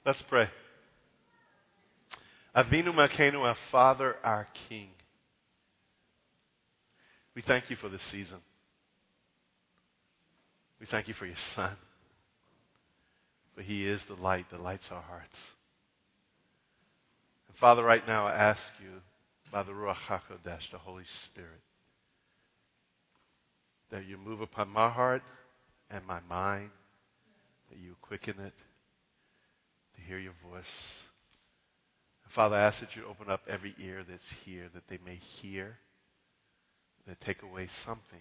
Let's pray. Avinu Malkeinu, our Father, our King. We thank you for this season. We thank you for your Son. For he is the light that lights our hearts. And Father, right now I ask you, by the Ruach HaKodesh, the Holy Spirit, that you move upon my heart and my mind, that you quicken it to hear your voice. And Father, I ask that you open up every ear that's here, that they may hear, that take away something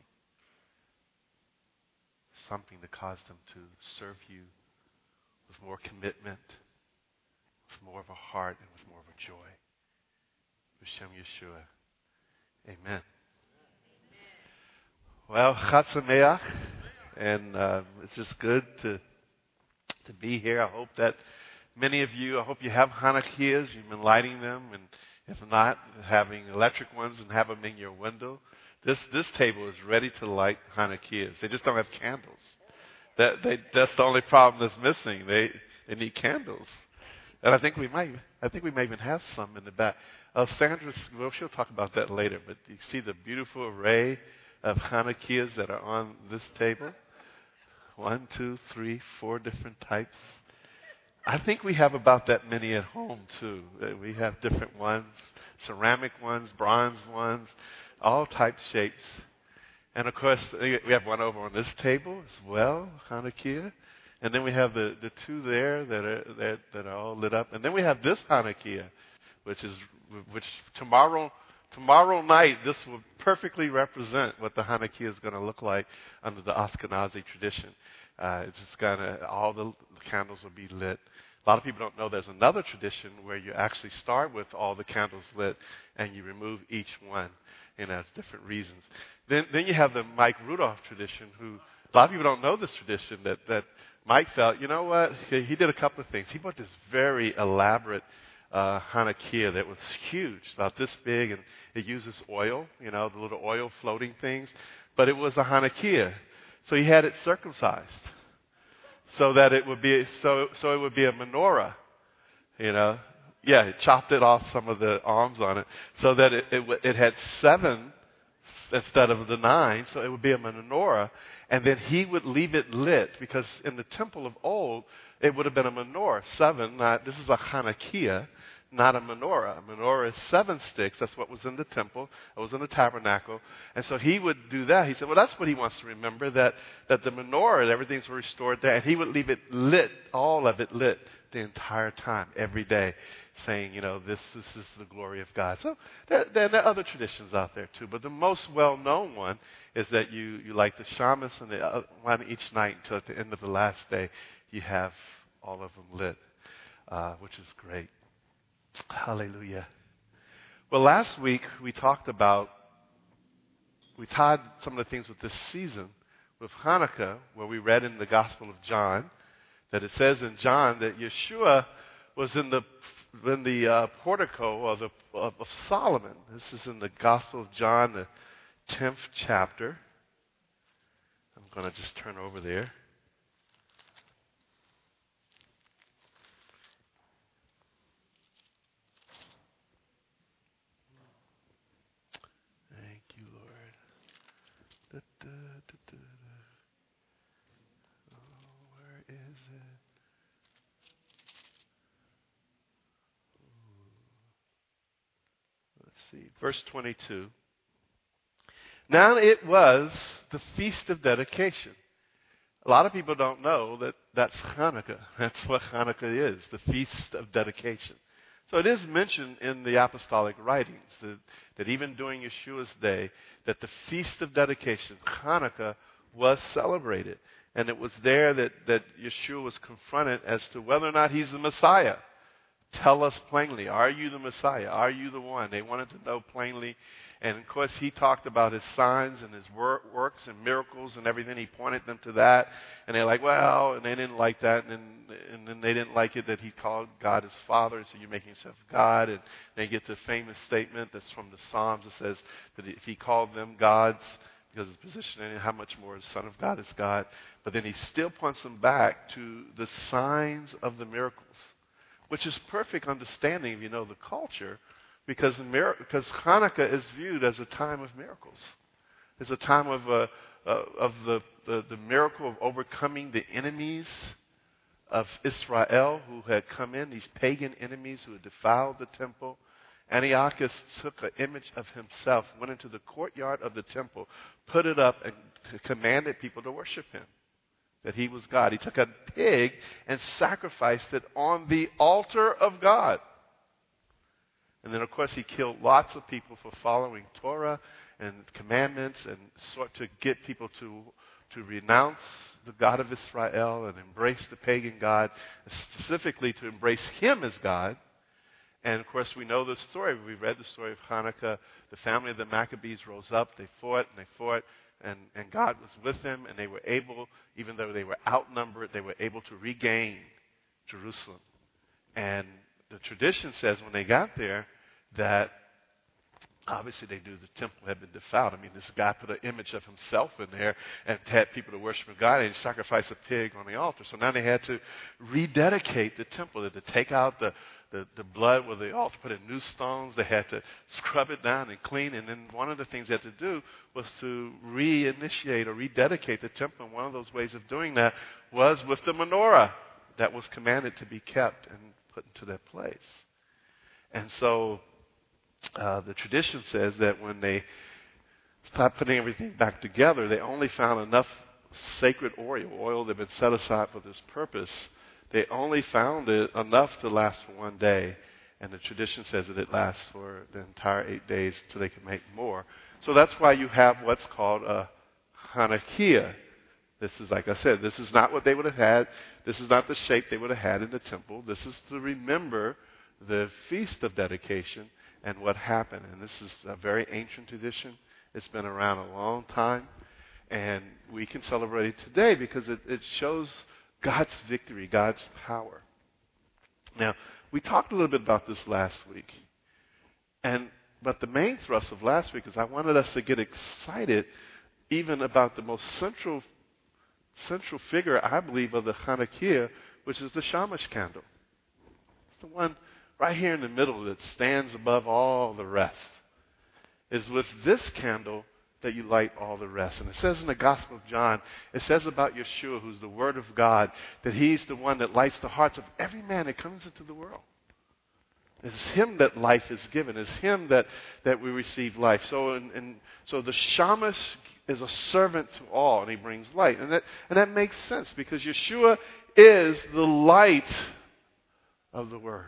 to cause them to serve you with more commitment, with more of a heart, and with more of a joy. B'Shem Yeshua. Amen. Well, Chag Sameach, and it's just good to be here. I hope that many of you, I hope you have Hanukkahs. You've been lighting them, and if not, having electric ones and have them in your window. This table is ready to light Hanukkahs. They just don't have candles. That's the only problem that's missing. They need candles, and I think we may even have some in the back. Sandra, well, she'll talk about that later. But you see the beautiful array of Hanukkahs that are on this table. 1, 2, 3, 4 different types. I think we have about that many at home too. We have different ones, ceramic ones, bronze ones, all types, shapes. And of course, we have one over on this table as well, Hanukkah. And then we have the two there that are all lit up. And then we have this Hanukkah, which tomorrow night, this will perfectly represent what the Hanukkah is going to look like under the Ashkenazi tradition. It's just all the candles will be lit. A lot of people don't know there's another tradition where you actually start with all the candles lit and you remove each one. It's different reasons. Then you have the Mike Rudolph tradition, who a lot of people don't know this tradition, that Mike felt, you know what, he did a couple of things. He bought this very elaborate Hanukkah that was huge, about this big, and it uses oil, the little oil floating things. But it was a Hanukkah, so he had it circumcised, so that it would be it would be a menorah, Yeah, he chopped it off some of the arms on it, so that it had 7 instead of the 9, so it would be a menorah. And then he would leave it lit, because in the temple of old, it would have been a menorah, 7. This is a Hanukkah, not a menorah. A menorah is 7 sticks. That's what was in the temple. It was in the tabernacle. And so he would do that. He said, well, that's what he wants to remember, that the menorah, everything's restored there. And he would leave it lit, all of it lit, the entire time, every day, saying, this is the glory of God. So there are other traditions out there too. But the most well-known one is that you light the shamas and the one each night until at the end of the last day you have all of them lit, which is great. Hallelujah. Well, last week we tied some of the things with this season with Hanukkah, where we read in the Gospel of John that it says in John that Yeshua was in the portico of Solomon. This is in the Gospel of John, the 10th chapter. I'm going to just turn over there. Thank you, Lord. Where is it? Let's see. Verse 22. Now it was the Feast of Dedication. A lot of people don't know that that's Hanukkah. That's what Hanukkah is, the Feast of Dedication. So it is mentioned in the apostolic writings that even during Yeshua's day, that the Feast of Dedication, Hanukkah, was celebrated. And it was there that Yeshua was confronted as to whether or not he's the Messiah. Tell us plainly, are you the Messiah? Are you the one? They wanted to know plainly. And of course, he talked about his signs and his works and miracles and everything. He pointed them to that. And they're like, well, and they didn't like that. And then they didn't like it that he called God his Father. So you're making yourself God. And they get the famous statement that's from the Psalms that says that if he called them gods because of his position, and how much more the Son of God is God. But then he still points them back to the signs of the miracles. which is perfect understanding if you know the culture, because Hanukkah is viewed as a time of miracles. It's a time of the miracle of overcoming the enemies of Israel who had come in, these pagan enemies who had defiled the temple. Antiochus took an image of himself, went into the courtyard of the temple, put it up, and commanded people to worship him, that he was God. He took a pig and sacrificed it on the altar of God. And then, of course, he killed lots of people for following Torah and commandments and sought to get people to renounce the God of Israel and embrace the pagan God, specifically to embrace him as God. And, of course, we know the story. We read the story of Hanukkah. The family of the Maccabees rose up. They fought, and God was with them, and they were able, even though they were outnumbered, they were able to regain Jerusalem. And the tradition says when they got there that obviously they knew the temple had been defiled. I mean, this guy put an image of himself in there and had people to worship God, and he sacrificed a pig on the altar. So now they had to rededicate the temple. They had to take out the blood with the altar, put in new stones. They had to scrub it down and clean. And then one of the things they had to do was to reinitiate or rededicate the temple. And one of those ways of doing that was with the menorah that was commanded to be kept and put into that place. And so the tradition says that when they stopped putting everything back together, they only found enough sacred oil that had been set aside for this purpose. They only found it enough to last for one day, and the tradition says that it lasts for the entire 8 days till they can make more. So that's why you have what's called a Hanukkah. This is, like I said, this is not what they would have had. This is not the shape they would have had in the temple. This is to remember the Feast of Dedication and what happened. And this is a very ancient tradition. It's been around a long time, and we can celebrate it today because it shows God's victory, God's power. Now, we talked a little bit about this last week. But the main thrust of last week is I wanted us to get excited even about the most central figure, I believe, of the Hanukkah, which is the Shamash candle. It's the one right here in the middle that stands above all the rest. It's with this candle that you light all the rest. And it says in the Gospel of John, it says about Yeshua, who's the Word of God, that he's the one that lights the hearts of every man that comes into the world. It's him that life is given. It's him that we receive life. So the Shamash is a servant to all, and he brings light. And that makes sense because Yeshua is the light of the world.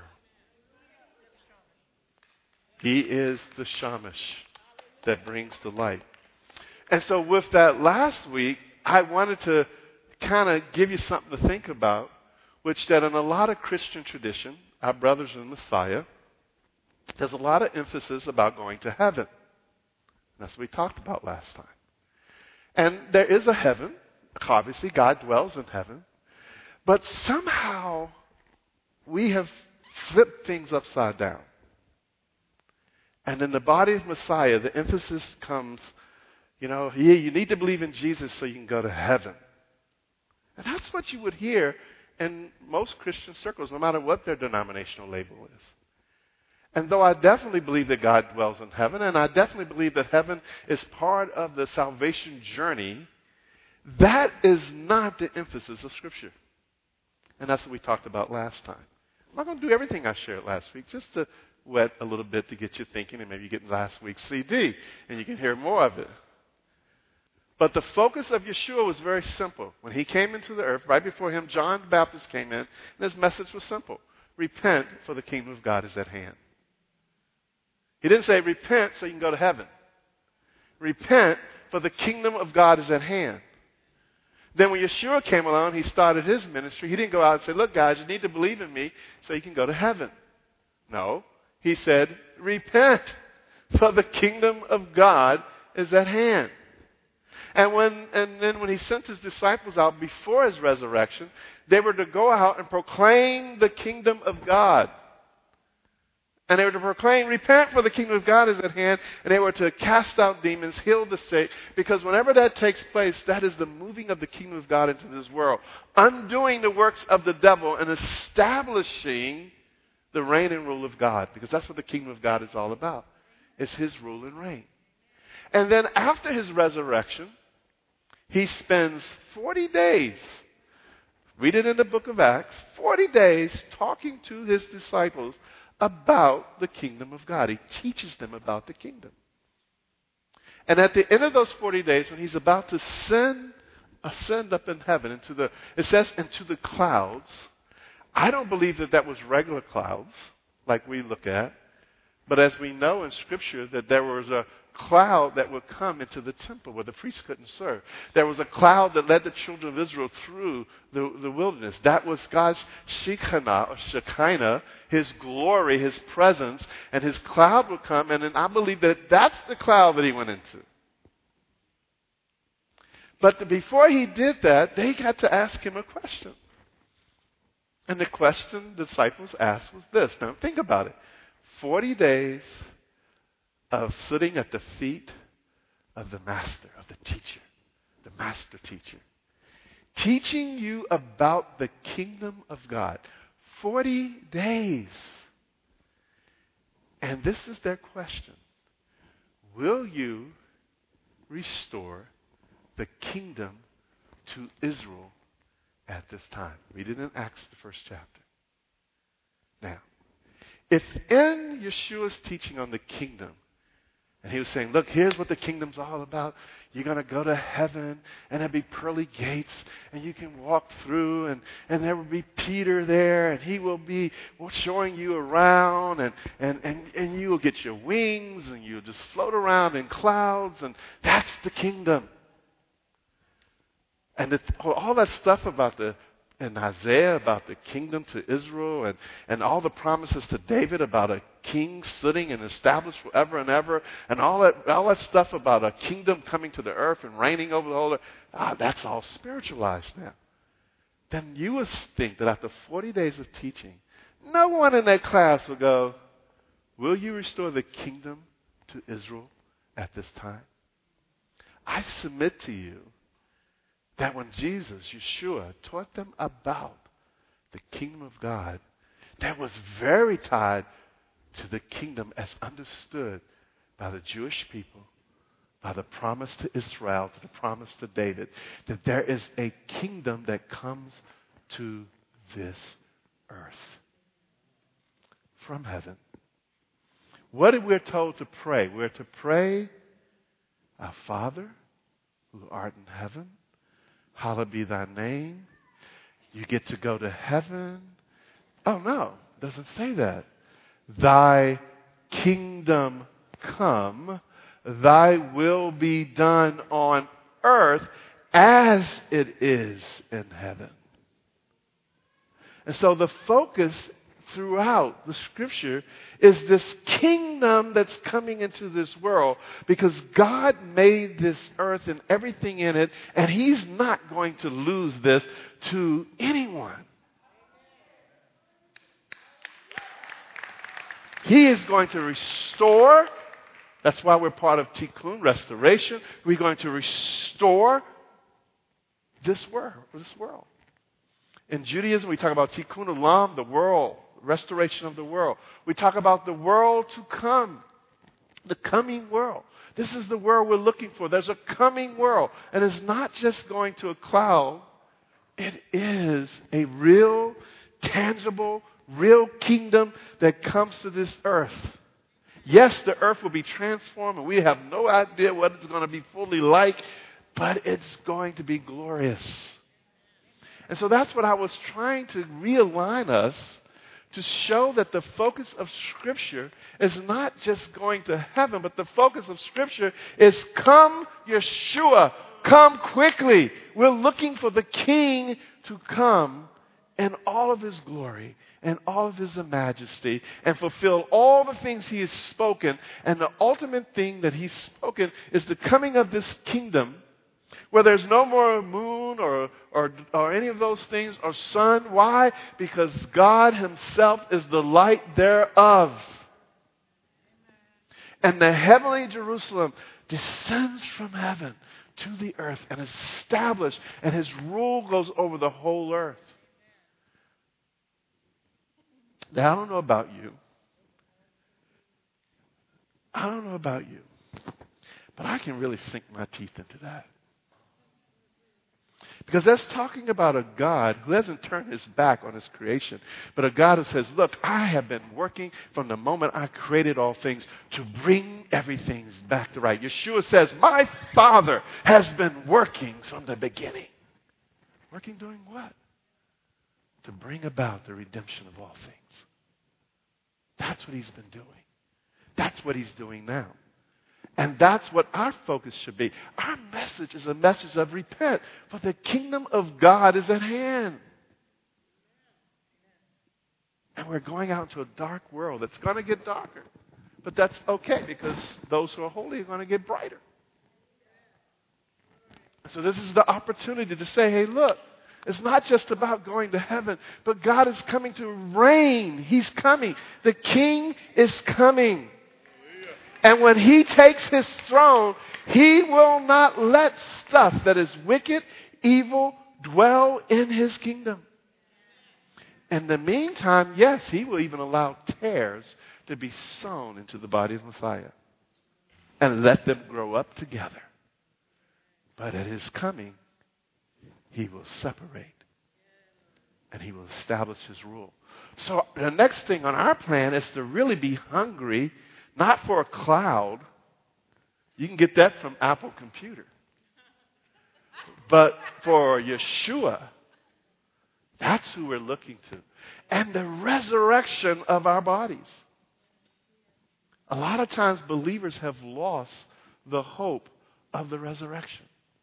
He is the Shamash that brings the light. And so with that last week, I wanted to kind of give you something to think about, which that in a lot of Christian tradition, our brothers in Messiah, there's a lot of emphasis about going to heaven. That's what we talked about last time. And there is a heaven. Obviously, God dwells in heaven. But somehow, we have flipped things upside down. And in the body of Messiah, the emphasis comes, you need to believe in Jesus so you can go to heaven. And that's what you would hear in most Christian circles, no matter what their denominational label is. And though I definitely believe that God dwells in heaven, and I definitely believe that heaven is part of the salvation journey, that is not the emphasis of Scripture. And that's what we talked about last time. I'm not going to do everything I shared last week, just to wet a little bit to get you thinking, and maybe you get last week's CD, and you can hear more of it. But the focus of Yeshua was very simple. When he came into the earth, right before him, John the Baptist came in, and his message was simple. Repent, for the kingdom of God is at hand. He didn't say, repent so you can go to heaven. Repent, for the kingdom of God is at hand. Then when Yeshua came along, he started his ministry. He didn't go out and say, look, guys, you need to believe in me so you can go to heaven. No. He said, repent, for the kingdom of God is at hand. And then when he sent his disciples out before his resurrection, they were to go out and proclaim the kingdom of God. And they were to proclaim, repent, for the kingdom of God is at hand. And they were to cast out demons, heal the sick. Because whenever that takes place, that is the moving of the kingdom of God into this world. Undoing the works of the devil and establishing the reign and rule of God, because that's what the kingdom of God is all about. It's his rule and reign. And then after his resurrection, he spends 40 days, read it in the book of Acts, 40 days talking to his disciples about the kingdom of God. He teaches them about the kingdom. And at the end of those 40 days, when he's about to ascend up in heaven, it says into the clouds. I don't believe that was regular clouds like we look at. But as we know in Scripture that there was a cloud that would come into the temple where the priests couldn't serve. There was a cloud that led the children of Israel through the wilderness. That was God's Shekinah, his glory, his presence, and his cloud would come. And then I believe that that's the cloud that he went into. But before he did that, they got to ask him a question. And the question the disciples asked was this. Now think about it. 40 days of sitting at the feet of the master, of the teacher, the master teacher, teaching you about the kingdom of God. 40 days. And this is their question. Will you restore the kingdom to Israel at this time? Read it in Acts, the first chapter. Now, if in Yeshua's teaching on the kingdom, and he was saying, look, here's what the kingdom's all about. You're going to go to heaven, and there'll be pearly gates, and you can walk through, and there will be Peter there, and he will be showing you around, and you will get your wings, and you'll just float around in clouds, and that's the kingdom. And all that stuff in Isaiah about the kingdom to Israel and all the promises to David about a king sitting and established forever and ever, and all that stuff about a kingdom coming to the earth and reigning over the whole earth, that's all spiritualized now. Then you would think that after 40 days of teaching, no one in that class would go, will you restore the kingdom to Israel at this time? I submit to you that when Jesus, Yeshua, taught them about the kingdom of God, that was very tied to the kingdom as understood by the Jewish people, by the promise to Israel, to the promise to David, that there is a kingdom that comes to this earth from heaven. What are we told to pray? We're to pray, our Father, who art in heaven, hallowed be thy name. You get to go to heaven. Oh, no, it doesn't say that. Thy kingdom come, thy will be done on earth as it is in heaven. And so the focus throughout the Scripture is this kingdom that's coming into this world, because God made this earth and everything in it, and he's not going to lose this to anyone. He is going to restore. That's why we're part of Tikkun, restoration. We're going to restore this world. In Judaism, we talk about Tikkun Olam, the world, restoration of the world. We talk about the world to come, the coming world. This is the world we're looking for. There's a coming world. And it's not just going to a cloud. It is a real, tangible, real kingdom that comes to this earth. Yes, the earth will be transformed, and we have no idea what it's going to be fully like, but it's going to be glorious. And so that's what I was trying to realign us to show that the focus of Scripture is not just going to heaven, but the focus of Scripture is come Yeshua, come quickly. We're looking for the King to come in all of his glory and all of his majesty and fulfill all the things he has spoken. And the ultimate thing that he's spoken is the coming of this kingdom where there's no more moon or any of those things or sun. Why? Because God himself is the light thereof. And the heavenly Jerusalem descends from heaven to the earth and is established, and his rule goes over the whole earth. Now, I don't know about you. But I can really sink my teeth into that. Because that's talking about a God who hasn't turned his back on his creation, but a God who says, look, I have been working from the moment I created all things to bring everything back to right. Yeshua says, my Father has been working from the beginning. Working doing what? To bring about the redemption of all things. That's what he's been doing. That's what he's doing now. And that's what our focus should be. Our message is a message of repent, for the kingdom of God is at hand. And we're going out into a dark world that's going to get darker. But that's okay, because those who are holy are going to get brighter. So this is the opportunity to say, hey, look, it's not just about going to heaven, but God is coming to reign. He's coming. The King is coming. And when he takes his throne, he will not let stuff that is wicked, evil, dwell in his kingdom. In the meantime, yes, he will even allow tares to be sown into the body of Messiah and let them grow up together. But at his coming, he will separate and he will establish his rule. So the next thing on our plan is to really be hungry, not for a cloud. You can get that from Apple Computer. But for Yeshua, that's who we're looking to. And the resurrection of our bodies. A lot of times believers have lost the hope of the resurrection.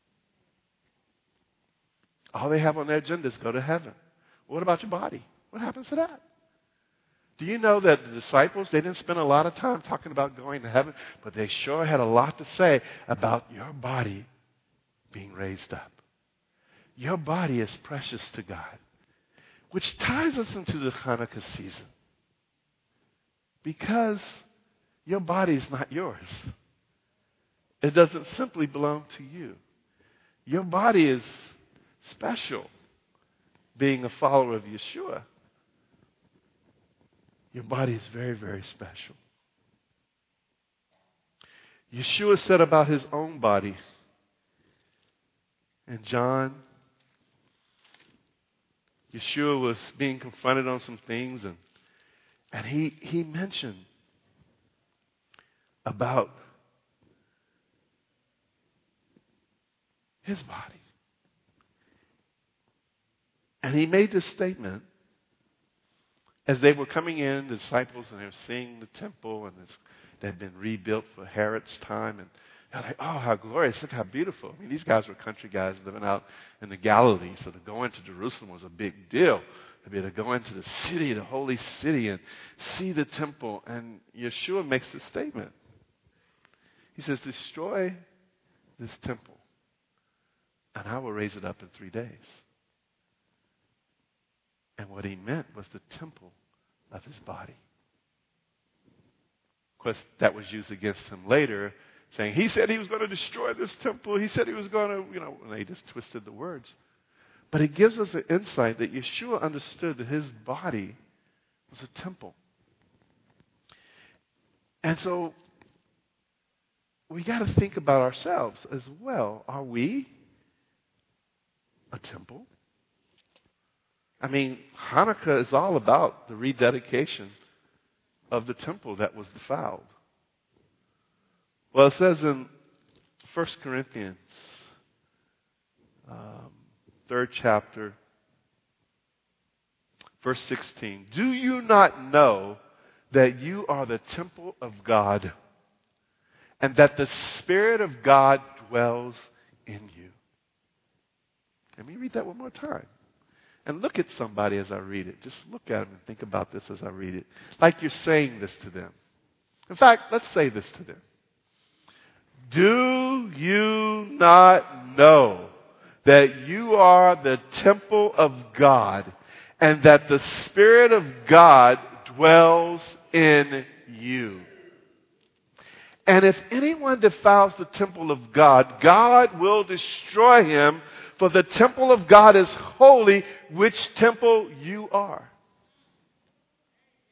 All they have on their agenda is go to heaven. What about your body? What happens to that? Do you know that the disciples, they didn't spend a lot of time talking about going to heaven, but they sure had a lot to say about your body being raised up. Your body is precious to God, which ties us into the Hanukkah season. Because your body is not yours. It doesn't simply belong to you. Your body is special, being a follower of Yeshua. Your body is very, very special. Yeshua said about his own body in John, Yeshua was being confronted on some things, and he mentioned about his body. And he made this statement as they were coming in, the disciples, and they were seeing the temple, and it had been rebuilt for Herod's time, and they're like, oh, how glorious, look how beautiful. I mean, these guys were country guys living out in the Galilee, so to go into Jerusalem was a big deal. To be able to go into the city, the holy city, and see the temple. And Yeshua makes this statement. He says, destroy this temple, and I will raise it up in 3 days. And what he meant was the temple of his body. Of course, that was used against him later, saying he said he was going to destroy this temple. He said he was going to, and they just twisted the words. But it gives us an insight that Yeshua understood that his body was a temple. And so we got to think about ourselves as well. Are we a temple? I mean, Hanukkah is all about the rededication of the temple that was defiled. Well, it says in 1 Corinthians, 3rd chapter, verse 16, do you not know that you are the temple of God and that the Spirit of God dwells in you? Let me read that one more time. And look at somebody as I read it. Just look at them and think about this as I read it. Like you're saying this to them. In fact, let's say this to them. Do you not know that you are the temple of God and that the Spirit of God dwells in you? And if anyone defiles the temple of God, God will destroy him. For the temple of God is holy, which temple you are.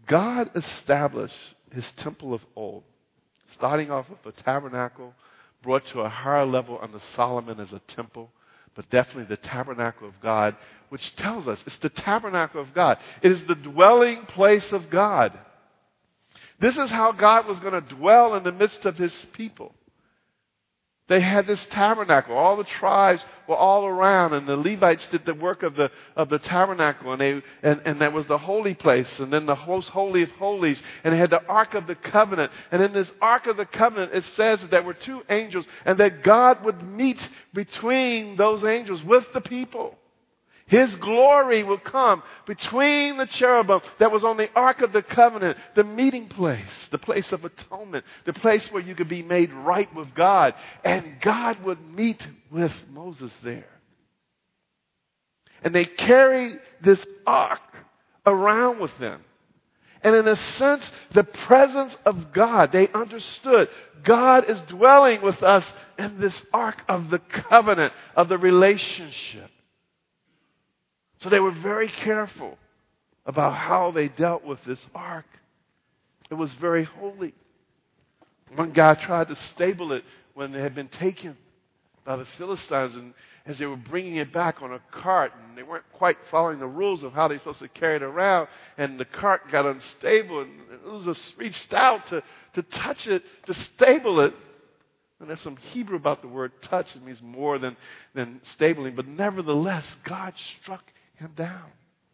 God established his temple of old, starting off with the tabernacle, brought to a higher level under Solomon as a temple, but definitely the tabernacle of God, which tells us it's the tabernacle of God. It is the dwelling place of God. This is how God was going to dwell in the midst of his people. They had this tabernacle. All the tribes were all around, and the Levites did the work of the tabernacle, and that was the holy place, and then the most holy of holies, and it had the Ark of the Covenant. And in this Ark of the Covenant, it says that there were two angels, and that God would meet between those angels with the people. His glory would come between the cherubim that was on the Ark of the Covenant, the meeting place, the place of atonement, the place where you could be made right with God. And God would meet with Moses there. And they carried this ark around with them. And in a sense, the presence of God, they understood God is dwelling with us in this Ark of the Covenant, of the relationship. So they were very careful about how they dealt with this ark. It was very holy. One guy tried to stable it when it had been taken by the Philistines, and as they were bringing it back on a cart, and they weren't quite following the rules of how they were supposed to carry it around, and the cart got unstable, and Uzzah reached out to touch it, to stable it. And there's some Hebrew about the word touch. It means more than stabling, but nevertheless, God struck him down.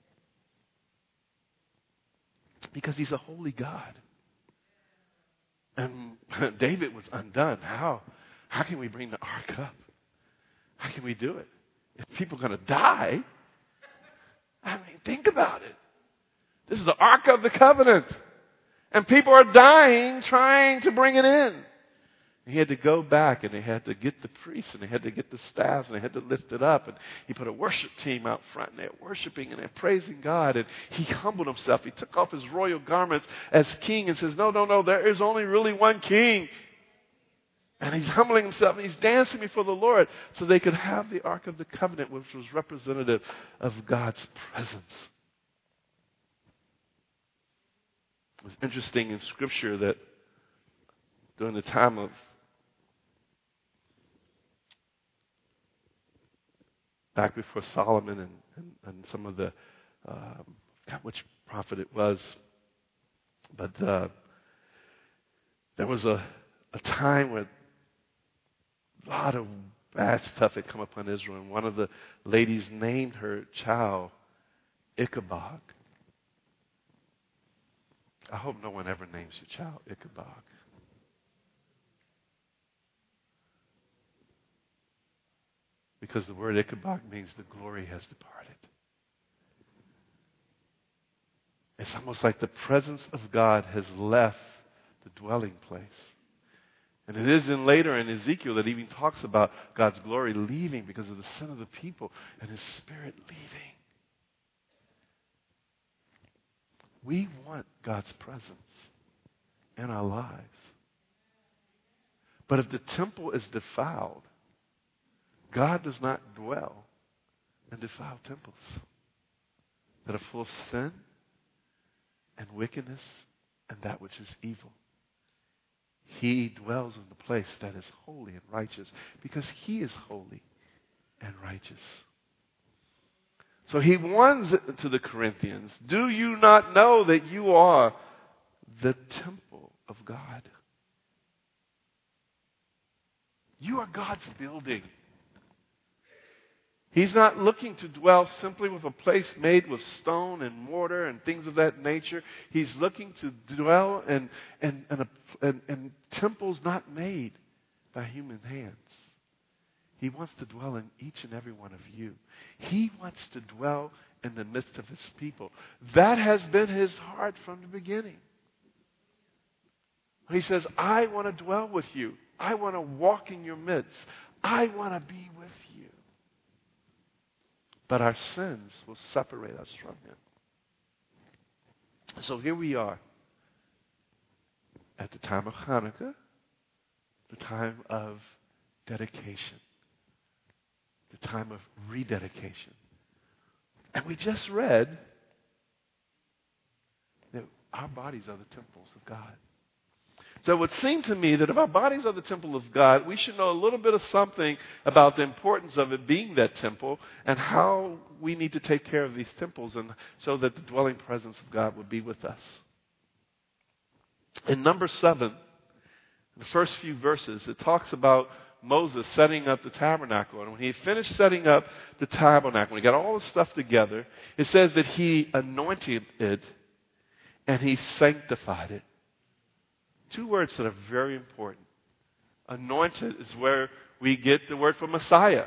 Because he's a holy God. And David was undone. How can we bring the ark up? How can we do it? If people are going to die, I mean, think about it. This is the Ark of the Covenant. And people are dying trying to bring it in. He had to go back, and they had to get the priests, and they had to get the staffs, and they had to lift it up. And he put a worship team out front, and they're worshiping, and they're praising God. And he humbled himself. He took off his royal garments as king and says, no, there is only really one king. And he's humbling himself, and he's dancing before the Lord so they could have the Ark of the Covenant, which was representative of God's presence. It was interesting in Scripture that during the time of back before Solomon and some of the, God, which prophet it was, but there was a time where a lot of bad stuff had come upon Israel, and one of the ladies named her child Ichabod. I hope no one ever names your child Ichabod. Because the word Ichabod means the glory has departed. It's almost like the presence of God has left the dwelling place. And it is later in Ezekiel that even talks about God's glory leaving because of the sin of the people and his spirit leaving. We want God's presence in our lives. But if the temple is defiled, God does not dwell in defiled temples that are full of sin and wickedness and that which is evil. He dwells in the place that is holy and righteous because he is holy and righteous. So he warns to the Corinthians, do you not know that you are the temple of God? You are God's building. He's not looking to dwell simply with a place made with stone and mortar and things of that nature. He's looking to dwell in temples not made by human hands. He wants to dwell in each and every one of you. He wants to dwell in the midst of his people. That has been his heart from the beginning. He says, I want to dwell with you. I want to walk in your midst. I want to be with you. But our sins will separate us from him. So here we are at the time of Hanukkah, the time of dedication, the time of rededication. And we just read that our bodies are the temples of God. So it would seem to me that if our bodies are the temple of God, we should know a little bit of something about the importance of it being that temple and how we need to take care of these temples and so that the dwelling presence of God would be with us. In number 7, in the first few verses, it talks about Moses setting up the tabernacle. And when he finished setting up the tabernacle, when he got all the stuff together, it says that he anointed it and he sanctified it. 2 words that are very important. Anointed is where we get the word for Messiah.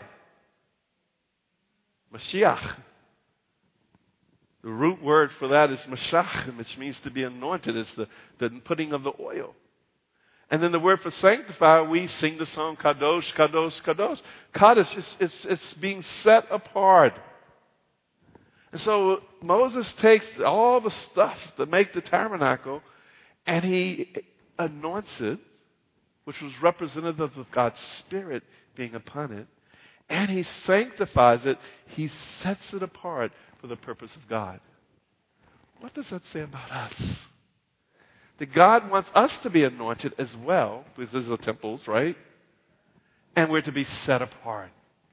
Mashiach. The root word for that is Mashach, which means to be anointed. It's the putting of the oil. And then the word for sanctify, we sing the song Kadosh, Kadosh, Kadosh. Kadosh, it's being set apart. And so Moses takes all the stuff to make the tabernacle and he anoints it, which was representative of God's Spirit being upon it, and he sanctifies it. He sets it apart for the purpose of God. What does that say about us? That God wants us to be anointed as well, because these are the temples, right? And we're to be set apart.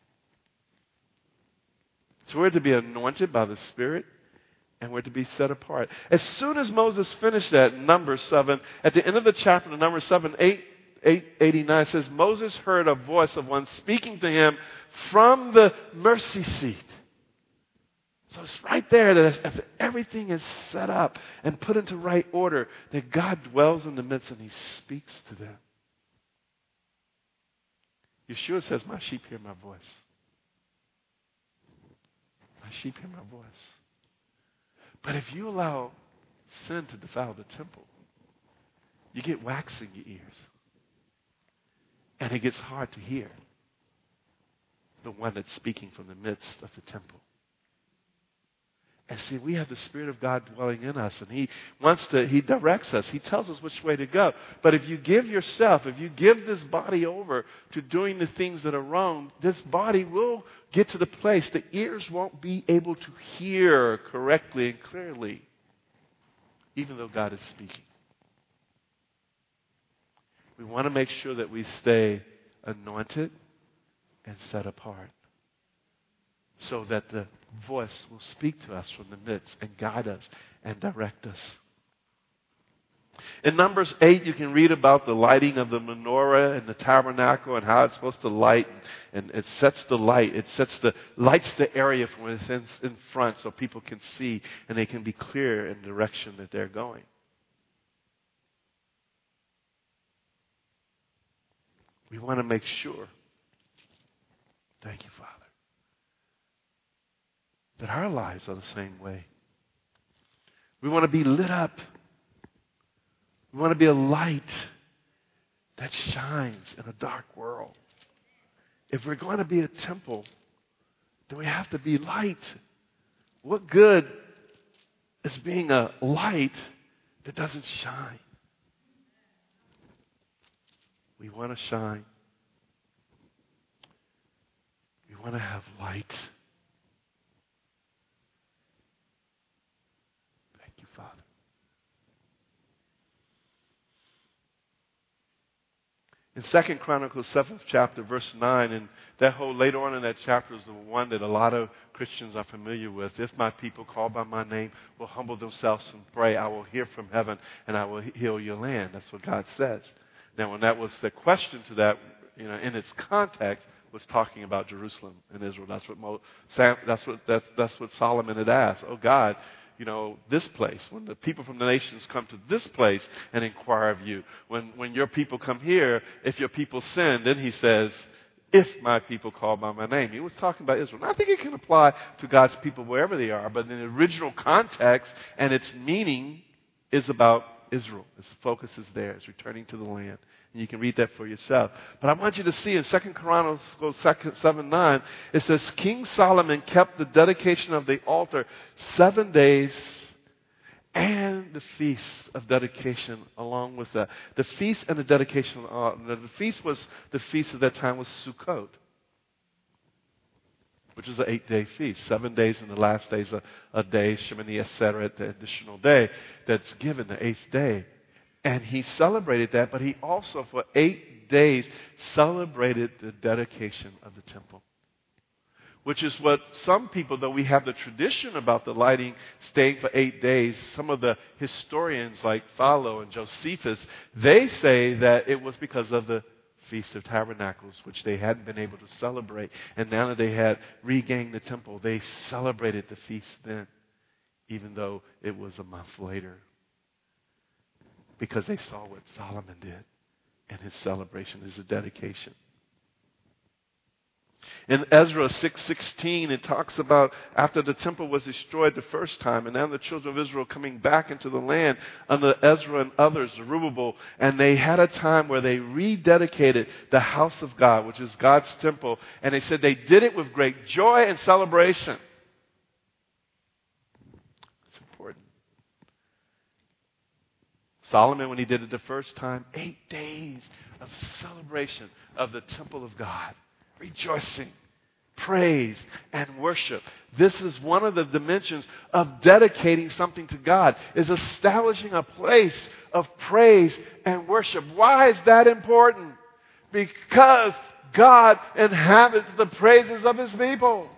So we're to be anointed by the Spirit, and we're to be set apart. As soon as Moses finished that, in Numbers 7, at the end of the chapter, in Numbers 7, 89 says, Moses heard a voice of one speaking to him from the mercy seat. So it's right there that if everything is set up and put into right order, that God dwells in the midst and he speaks to them. Yeshua says, my sheep hear my voice. My sheep hear my voice. But if you allow sin to defile the temple, you get wax in your ears. And it gets hard to hear the one that's speaking from the midst of the temple. And see, we have the Spirit of God dwelling in us, and He directs us. He tells us which way to go. But if you give this body over to doing the things that are wrong, this body will get to the place the ears won't be able to hear correctly and clearly, even though God is speaking. We want to make sure that we stay anointed and set apart, so that the voice will speak to us from the midst and guide us and direct us. In Numbers 8, you can read about the lighting of the menorah and the tabernacle and how it's supposed to light. And it sets the light. Lights the area from within in front so people can see and they can be clear in the direction that they're going. We want to make sure, thank you, Father, that our lives are the same way. We want to be lit up. We want to be a light that shines in a dark world. If we're going to be a temple, then we have to be light. What good is being a light that doesn't shine? We want to shine. We want to have light. Thank you, Father. In 2 Chronicles 7th chapter, verse 9, and that whole later on in that chapter is the one that a lot of Christians are familiar with. If my people called by my name will humble themselves and pray, I will hear from heaven and I will heal your land. That's what God says. Now, when that was the question to that, in its context, was talking about Jerusalem and Israel. That's what Solomon had asked. Oh God, this place. When the people from the nations come to this place and inquire of you, when your people come here, if your people sin, then he says, if my people call by my name. He was talking about Israel. And I think it can apply to God's people wherever they are, but in the original context and its meaning is about Israel. Its focus is there. It's returning to the land. And you can read that for yourself. But I want you to see in 2 Chronicles 7:9, it says, King Solomon kept the dedication of the altar 7 days and the feast of dedication along with that. The feast and the dedication, the feast at that time was Sukkot. which is an 8-day feast. 7 days and the last day is a day, Shemini Aseret, the additional day that's given, the 8th day. And he celebrated that, but he also, for 8 days, celebrated the dedication of the temple. Which is what some people, though we have the tradition about the lighting staying for 8 days, some of the historians like Philo and Josephus, they say that it was because of the Feast of Tabernacles, which they hadn't been able to celebrate. And now that they had regained the temple, they celebrated the feast then, even though it was a month later. Because they saw what Solomon did in his celebration, his dedication. In Ezra 6:16, it talks about after the temple was destroyed the first time, and now the children of Israel coming back into the land under Ezra and others, Zerubbabel, and they had a time where they rededicated the house of God, which is God's temple, and they said they did it with great joy and celebration. It's important. Solomon, when he did it the first time, 8 days of celebration of the temple of God. Rejoicing, praise, and worship. This is one of the dimensions of dedicating something to God, is establishing a place of praise and worship. Why is that important? Because God inhabits the praises of His people.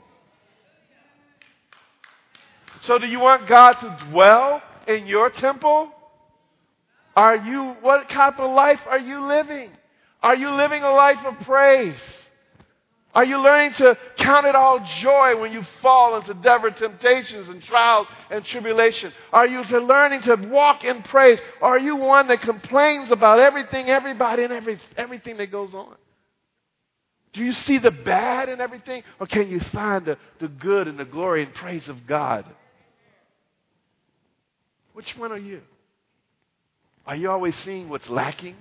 So do you want God to dwell in your temple? What type of life are you living? Are you living a life of praise? Are you learning to count it all joy when you fall into different temptations and trials and tribulation? Are you learning to walk in praise? Or are you one that complains about everything, everybody, and everything that goes on? Do you see the bad in everything? Or can you find the good and the glory and praise of God? Which one are you? Are you always seeing what's lacking?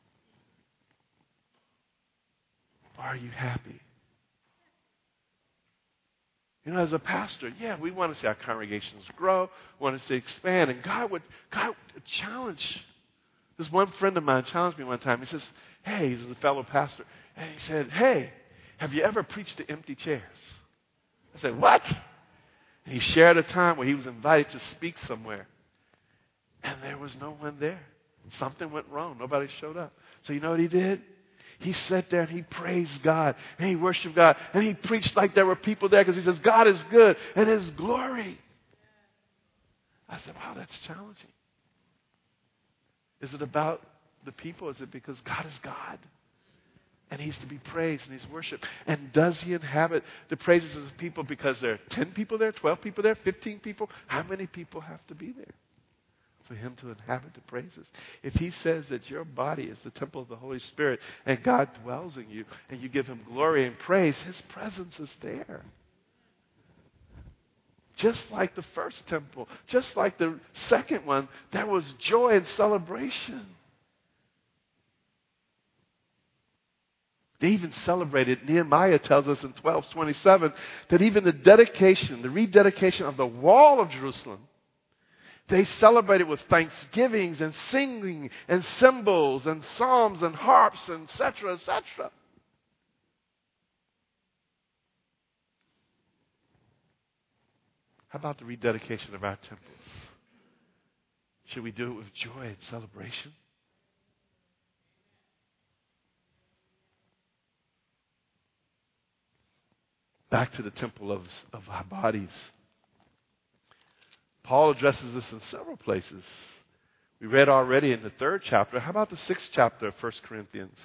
Or are you happy? You know, as a pastor, we want to see our congregations grow, want to see expand, and God would challenge. This one friend of mine challenged me one time. He says, hey, he's a fellow pastor, and he said, hey, have you ever preached to empty chairs? I said, what? And he shared a time where he was invited to speak somewhere, and there was no one there. Something went wrong. Nobody showed up. So you know what he did? He sat there and he praised God and he worshiped God and he preached like there were people there because he says, God is good and His glory. I said, wow, that's challenging. Is it about the people? Is it because God is God? And He's to be praised and He's worshiped. And does He inhabit the praises of the people because there are 10 people there, 12 people there, 15 people? How many people have to be there for Him to inhabit the praises? If He says that your body is the temple of the Holy Spirit and God dwells in you and you give Him glory and praise, His presence is there. Just like the first temple, just like the second one, there was joy and celebration. They even celebrated, Nehemiah tells us in 12:27, that even the rededication of the wall of Jerusalem, they celebrated with thanksgivings and singing and cymbals and psalms and harps and etc., etc. How about the rededication of our temples? Should we do it with joy and celebration? Back to the temple of our bodies. Paul addresses this in several places. We read already in the 3rd chapter. How about the 6th chapter of 1 Corinthians?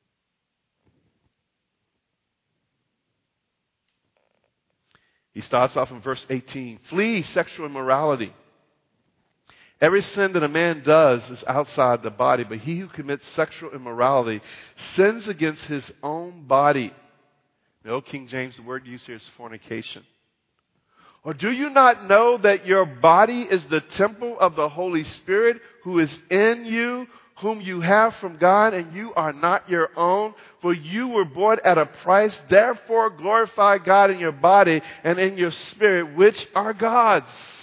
He starts off in verse 18. Flee sexual immorality. Every sin that a man does is outside the body, but he who commits sexual immorality sins against his own body. In the Old King James, the word used here is fornication. Or do you not know that your body is the temple of the Holy Spirit who is in you, whom you have from God, and you are not your own? For you were bought at a price. Therefore glorify God in your body and in your spirit, which are God's.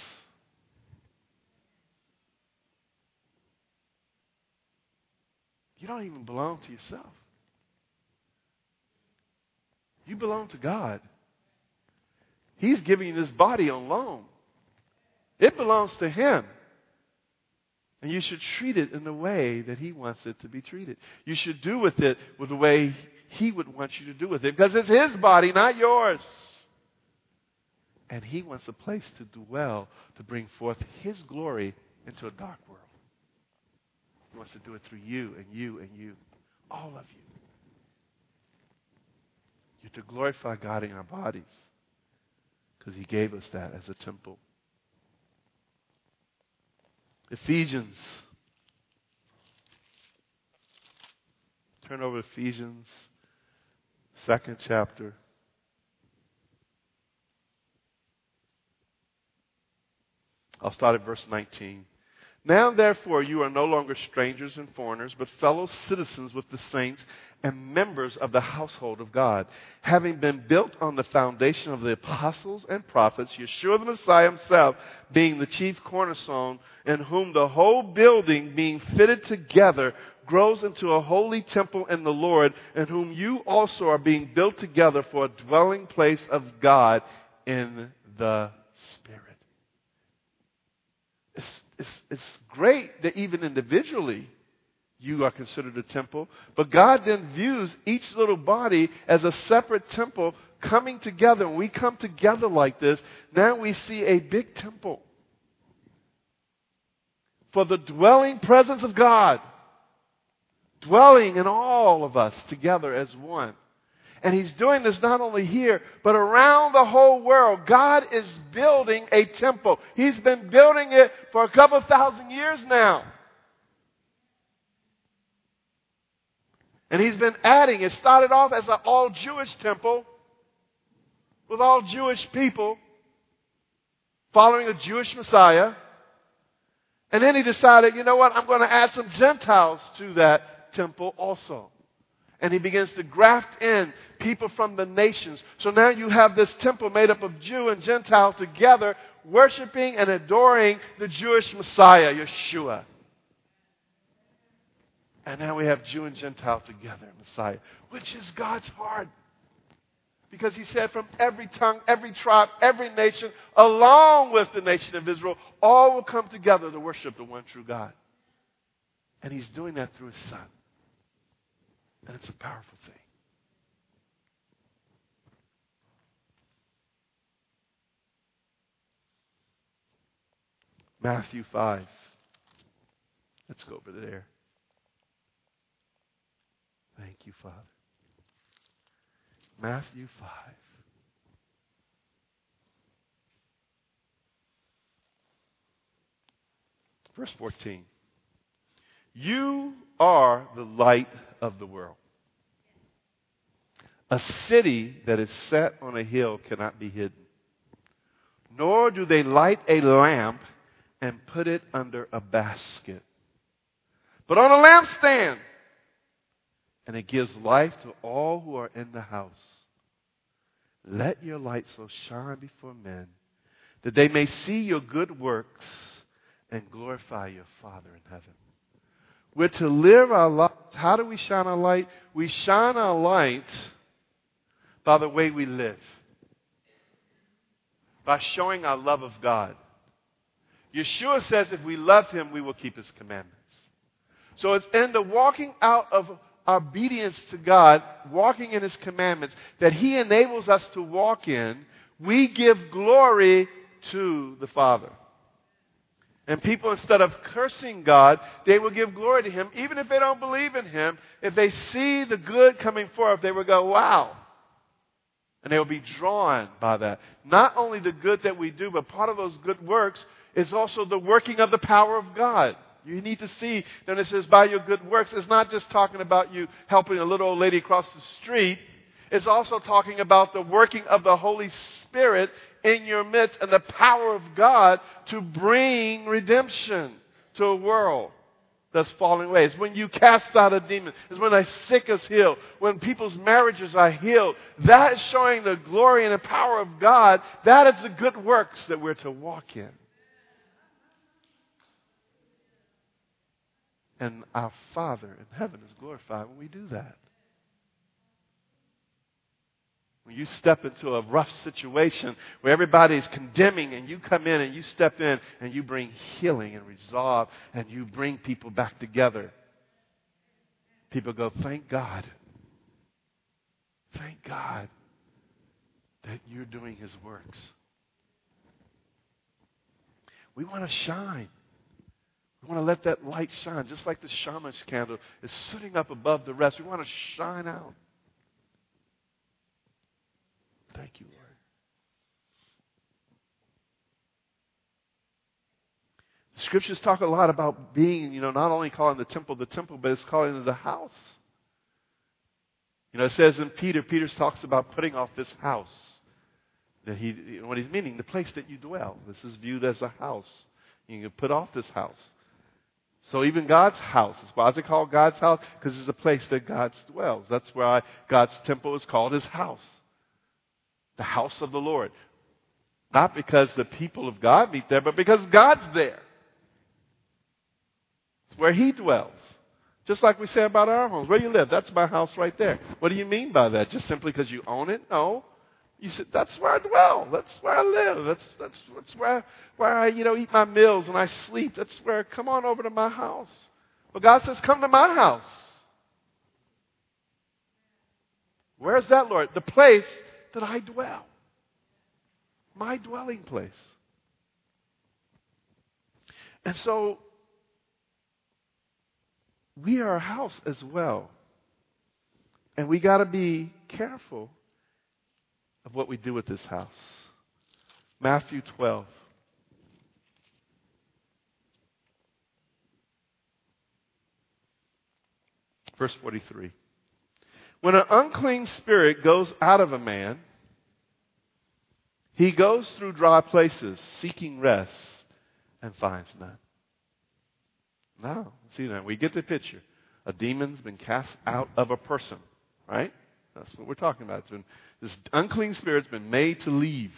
You don't even belong to yourself. You belong to God. He's giving you this body on loan. It belongs to Him. And you should treat it in the way that He wants it to be treated. You should do with it with the way He would want you to do with it. Because it's His body, not yours. And He wants a place to dwell, to bring forth His glory into a dark world. He wants to do it through you and you and you. All of you. You're to glorify God in our bodies. Because He gave us that as a temple. Ephesians. Turn over to Ephesians, 2nd chapter. I'll start at verse 19. Now, therefore, you are no longer strangers and foreigners, but fellow citizens with the saints and members of the household of God, having been built on the foundation of the apostles and prophets, Yeshua the Messiah Himself being the chief cornerstone, in whom the whole building being fitted together grows into a holy temple in the Lord, in whom you also are being built together for a dwelling place of God in the Spirit. It's great that even individually you are considered a temple, but God then views each little body as a separate temple coming together. When we come together like this, now we see a big temple for the dwelling presence of God, dwelling in all of us together as one. And He's doing this not only here, but around the whole world. God is building a temple. He's been building it for a couple thousand years now. And He's been adding. It started off as an all-Jewish temple with all Jewish people following a Jewish Messiah. And then He decided, you know what, I'm going to add some Gentiles to that temple also. And He begins to graft in people from the nations. So now you have this temple made up of Jew and Gentile together, worshiping and adoring the Jewish Messiah, Yeshua. And now we have Jew and Gentile together, Messiah, which is God's heart. Because He said from every tongue, every tribe, every nation, along with the nation of Israel, all will come together to worship the one true God. And He's doing that through His Son. And it's a powerful thing. Matthew 5. Let's go over there. Thank you, Father. Matthew 5. Verse 14. You are the light of the world. A city that is set on a hill cannot be hidden. Nor do they light a lamp and put it under a basket, but on a lampstand. And it gives life to all who are in the house. Let your light so shine before men that they may see your good works and glorify your Father in heaven. We're to live our lives. How do we shine our light? We shine our light by the way we live. By showing our love of God. Yeshua says if we love Him, we will keep His commandments. So it's in the walking out of obedience to God, walking in His commandments, that He enables us to walk in. We give glory to the Father. And people, instead of cursing God, they will give glory to Him. Even if they don't believe in Him, if they see the good coming forth, they will go, wow. And they will be drawn by that. Not only the good that we do, but part of those good works is also the working of the power of God. You need to see that it says by your good works. It's not just talking about you helping a little old lady across the street. It's also talking about the working of the Holy Spirit in your midst and the power of God to bring redemption to a world that's falling away. It's when you cast out a demon. It's when the sick is healed. When people's marriages are healed. That is showing the glory and the power of God. That is the good works that we're to walk in. And our Father in heaven is glorified when we do that. When You step into a rough situation where everybody's condemning, and you come in and you step in and you bring healing and resolve, and you bring people back together. People go, thank God. Thank God that you're doing His works. We want to shine. We want to let that light shine, just like the shaman's candle is sitting up above the rest. We want to shine out. Thank you, Lord. The scriptures talk a lot about being, not only calling the temple, but it's calling it the house. It says in Peter talks about putting off this house. That what he's meaning, the place that you dwell. This is viewed as a house. You can put off this house. So even God's house, why is it called God's house? Because it's a place that God dwells. That's why God's temple is called His house. The house of the Lord. Not because the people of God meet there, but because God's there. It's where He dwells. Just like we say about our homes. Where do you live? That's my house right there. What do you mean by that? Just simply because you own it? No. You said, that's where I dwell. That's where I live. That's where I eat my meals and I sleep. That's where, come on over to my house. But God says, come to my house. Where's that, Lord? The place that I dwell. My dwelling place. And so, we are a house as well. And we got to be careful of what we do with this house. Matthew 12. Verse 43. When an unclean spirit goes out of a man, he goes through dry places, seeking rest, and finds none. No, see that? We get the picture. A demon's been cast out of a person, right? That's what we're talking about. This unclean spirit's been made to leave.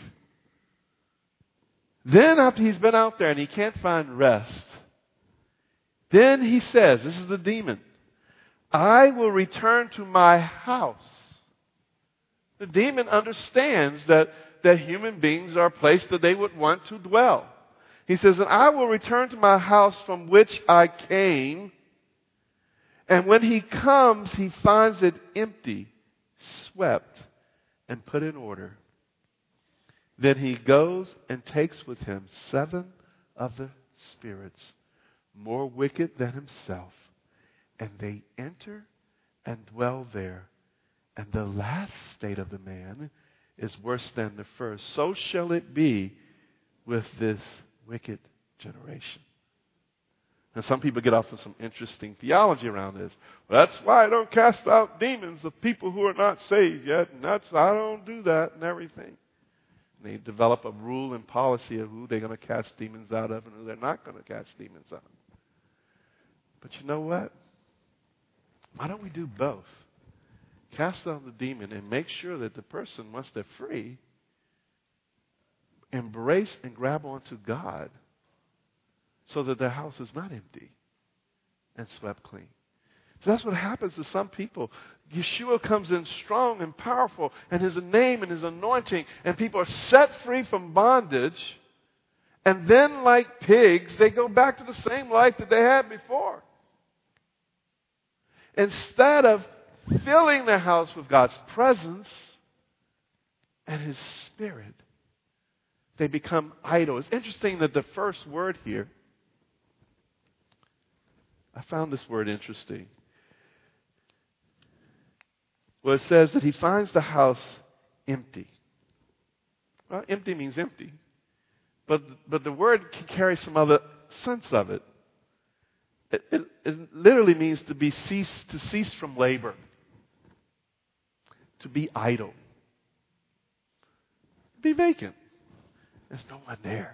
Then after he's been out there and he can't find rest, then he says, this is the demon, I will return to my house. The demon understands that human beings are a place that they would want to dwell. He says, and I will return to my house from which I came. And when he comes, he finds it empty, swept, and put in order. Then he goes and takes with him 7 other spirits, more wicked than himself. And they enter and dwell there. And the last state of the man is worse than the first. So shall it be with this wicked generation. And some people get off with some interesting theology around this. Well, that's why I don't cast out demons of people who are not saved yet. And I don't do that and everything. And they develop a rule and policy of who they're going to cast demons out of and who they're not going to cast demons out of. But you know what? Why don't we do both? Cast out the demon and make sure that the person, once they're free, embrace and grab onto God so that their house is not empty and swept clean. So that's what happens to some people. Yeshua comes in strong and powerful, and His name and His anointing, and people are set free from bondage, and then like pigs, they go back to the same life that they had before. Instead of filling their house with God's presence and His Spirit, they become idle. It's interesting that the first word here, I found this word interesting. Well, it says that he finds the house empty. Well, empty means empty. But the word can carry some other sense of it. It literally means to cease from labor. To be idle. Be vacant. There's no one there.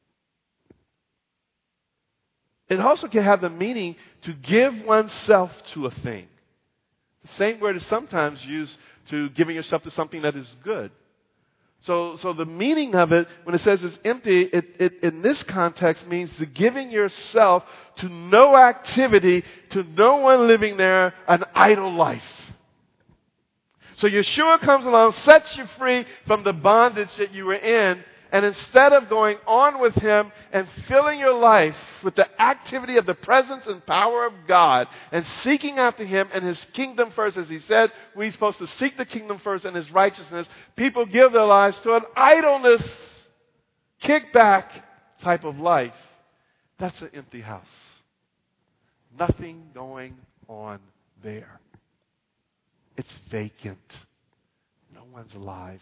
It also can have the meaning to give oneself to a thing. The same word is sometimes used to giving yourself to something that is good. So the meaning of it, when it says it's empty, it in this context means the giving yourself to no activity, to no one living there, an idle life. So Yeshua comes along, sets you free from the bondage that you were in, and instead of going on with Him and filling your life with the activity of the presence and power of God and seeking after Him and His kingdom first, as He said, we're supposed to seek the kingdom first and His righteousness, people give their lives to an idleness, kickback type of life. That's an empty house. Nothing going on there. It's vacant. No one's alive.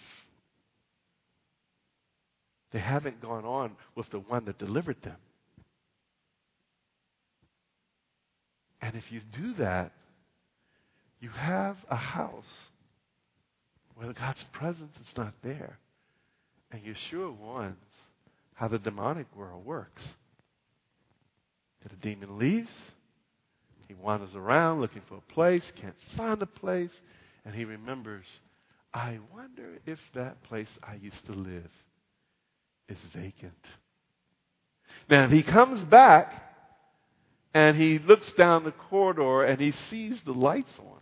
They haven't gone on with the one that delivered them. And if you do that, you have a house where God's presence is not there. And Yeshua warns how the demonic world works. That a demon leaves, he wanders around looking for a place, can't find a place, and he remembers, I wonder if that place I used to live is vacant. Now, if he comes back and he looks down the corridor and he sees the lights on,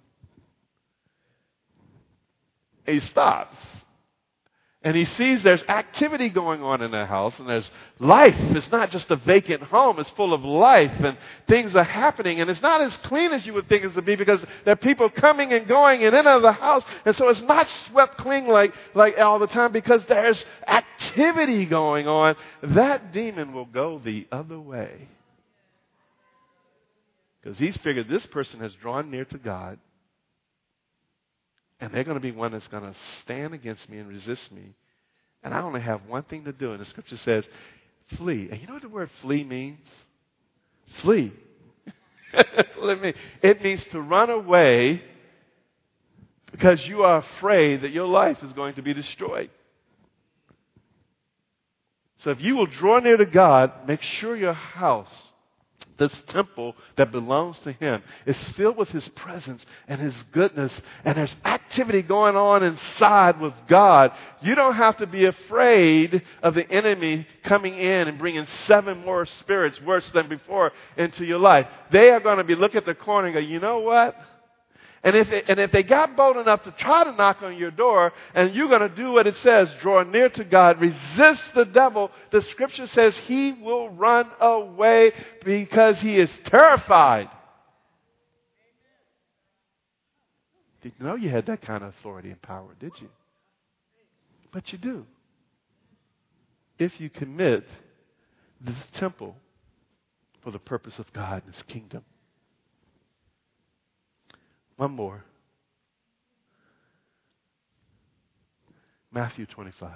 he stops. And he sees there's activity going on in the house, and there's life. It's not just a vacant home. It's full of life, and things are happening. And it's not as clean as you would think it would be, because there are people coming and going and in and out of the house. And so it's not swept clean like all the time, because there's activity going on. That demon will go the other way. Because he's figured this person has drawn near to God, and they're going to be one that's going to stand against me and resist me. And I only have one thing to do. And the scripture says, flee. And you know what the word flee means? Flee. It means to run away because you are afraid that your life is going to be destroyed. So if you will draw near to God, make sure your house, this temple that belongs to Him, is filled with His presence and His goodness, and there's activity going on inside with God. You don't have to be afraid of the enemy coming in and bringing 7 more spirits worse than before into your life. They are going to be looking at the corner and go, you know what? And if they got bold enough to try to knock on your door, and you're going to do what it says, draw near to God, resist the devil, the scripture says he will run away because he is terrified. Didn't know you had that kind of authority and power, did you? But you do. If you commit this temple for the purpose of God and His kingdom. One more. Matthew 25.